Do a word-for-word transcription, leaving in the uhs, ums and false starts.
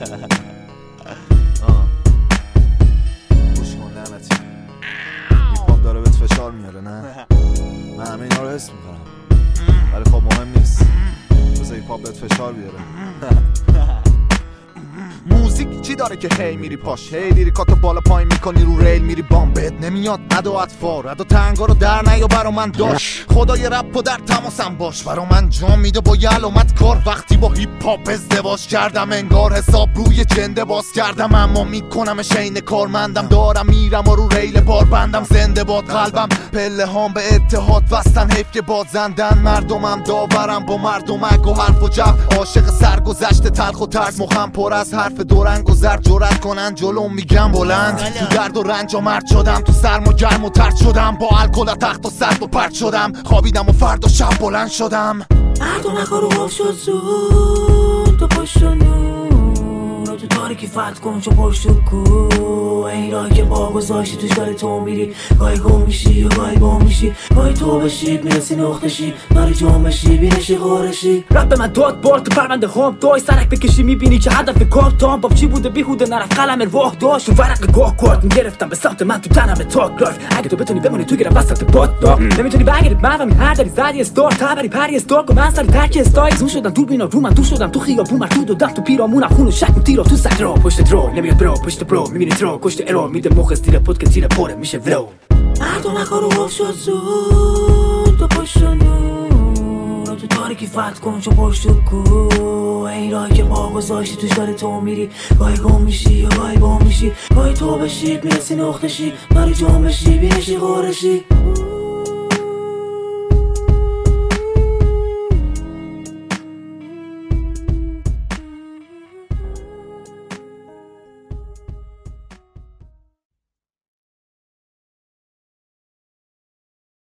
گوش کن لعنتی، هیپ هاپ داره بهت فشار میاره نه؟ من همه اینا رو حس میکنم، ولی خب مهم نیست، بذار هیپ هاپ بهت فشار بیاره. موزیک چی داره که هی میری پاش، هی لیریکاتو بالا پایین میکنی رو ریل میری بام، بهت نمیاد ادا اطفار ادا تنگا رو در نیا برا من داش، خدای رپ و در تماسم باش، برا من جام میده با یه علامت کار، وقتی با هیپ هاپ ازدواج کردم انگار حساب روی جنده باز کردم، اما میکنم شین کارمندم، دارم میرم و رو ریل بار بندم، زنده باد قلبم، پله هام به اتحاد وستن، حیف که بازندن، مردمم داورم با مردمک و حرف و جب، عاشق سرگذشت تلخ و ترس، مخم پر از حرف دورنگ و زرد، جرأت کنن جلوم میگم بلند، تو درد و رنج و مرد شدم، تو سرم و گرم و ترد شدم، با الکل از تخت و سرد و پرد شدم، خوابیدم و فردا شب بلند شدم، مردم کارو خواب شد زود تو پشت و نور، تو تاریکی فتح کن چو پشت و کو، این راهی که با گذاشتی توش داره تو میری، گاهی گم میشی و گاهی گم میشی، گاهی تو بشی میرسی نقطشی، داری جمع بشی بینشی غارشی، رب به من داد بار تو پرونده هم دای سرک بکشی میبینی که هدف کار تام، باب چی بوده بیهوده نرفت قلم راه داشت، تو ورق گاه کارت میگرفتم به سمت من تو تنم تاک لاف، اگه تو بتونی بمونی تو گیرم وسط باد داغ، نمیتونی برگردی من هر دری زدی استار تبری پری استار و من سر ترک استایل زون شدم دور بینا رو من تو شدم تو خیابون مردود و دم تو پیرامونم خون و شک و تیرا تو صدرا پشت درو نمیاد برو پشت برو میبینی ترو کشت ارور میده مخ استیل پد که تیر پره میشه ولو، مردم کارو خواب شد زود تو پشت و نور، تو تاریکی فتح کن چو پشت و کو، این راهی که با گذاشتی توش داره تو میری، گاهی گم میشی یا گاهی گم میشی، گاهی تو بشی میرسی نقطشی، داری جمع بشی بینشی غارشی.